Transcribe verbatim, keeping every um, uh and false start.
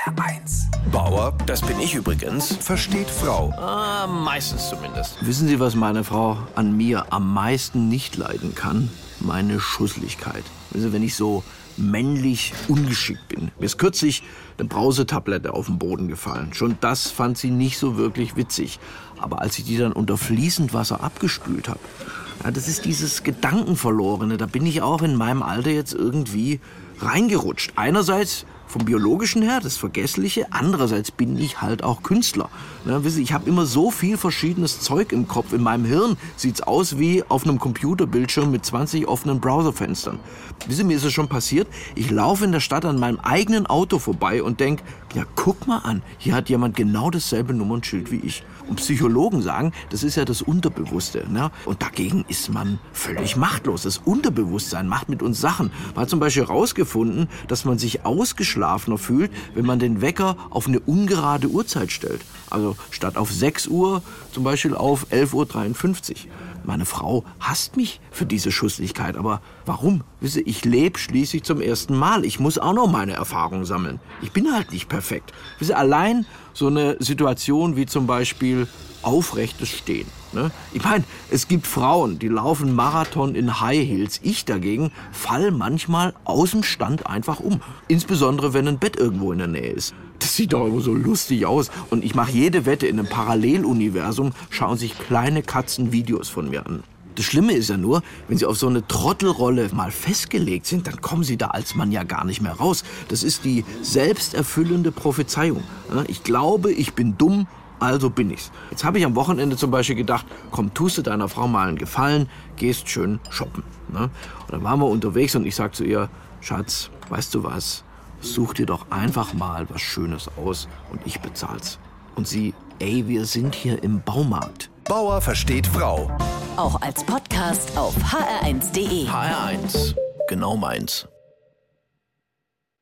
R eins. Bauer, das bin ich übrigens, versteht Frau. Ah, meistens zumindest. Wissen Sie, was meine Frau an mir am meisten nicht leiden kann? Meine Schusseligkeit. Wissen Sie, wenn ich so männlich ungeschickt bin. Mir ist kürzlich eine Brausetablette auf den Boden gefallen. Schon das fand sie nicht so wirklich witzig. Aber als ich die dann unter fließend Wasser abgespült habe, ja, das ist dieses Gedankenverlorene. Da bin ich auch in meinem Alter jetzt irgendwie reingerutscht. Einerseits vom Biologischen her, das Vergessliche. Andererseits bin ich halt auch Künstler. Ne, wissen Sie, ich habe immer so viel verschiedenes Zeug im Kopf. In meinem Hirn sieht's aus wie auf einem Computerbildschirm mit zwanzig offenen Browserfenstern. Wissen Sie, mir ist es schon passiert, ich laufe in der Stadt an meinem eigenen Auto vorbei und denke, ja, guck mal an, hier hat jemand genau dasselbe Nummernschild wie ich. Und Psychologen sagen, das ist ja das Unterbewusste. Ne? Und dagegen ist man völlig machtlos. Das Unterbewusstsein macht mit uns Sachen. Man hat zum Beispiel herausgefunden, dass man sich ausgeschlafener fühlt, wenn man den Wecker auf eine ungerade Uhrzeit stellt. Also statt auf sechs Uhr zum Beispiel auf elf Uhr dreiundfünfzig. Meine Frau hasst mich für diese Schusseligkeit. Aber warum? Wisse, ich lebe schließlich zum ersten Mal. Ich muss auch noch meine Erfahrungen sammeln. Ich bin halt nicht perfekt. Wisse, allein so eine Situation wie zum Beispiel aufrechtes Stehen. Ne? Ich meine, es gibt Frauen, die laufen Marathon in High Heels. Ich dagegen fall manchmal aus dem Stand einfach um. Insbesondere, wenn ein Bett irgendwo in der Nähe ist. Das sieht doch immer so lustig aus. Und ich mache jede Wette, in einem Paralleluniversum schauen sich kleine Katzen Videos von mir an. Das Schlimme ist ja nur, wenn Sie auf so eine Trottelrolle mal festgelegt sind, dann kommen Sie da als Mann ja gar nicht mehr raus. Das ist die selbsterfüllende Prophezeiung. Ich glaube, ich bin dumm, also bin ich's. Jetzt habe ich am Wochenende zum Beispiel gedacht, komm, tust du deiner Frau mal einen Gefallen, gehst schön shoppen. Und dann waren wir unterwegs und ich sag zu ihr, Schatz, weißt du was, such dir doch einfach mal was Schönes aus und ich bezahl's. Und sie, ey, wir sind hier im Baumarkt. Bauer versteht Frau. Auch als Podcast auf h r eins punkt d e. H R eins, genau meins.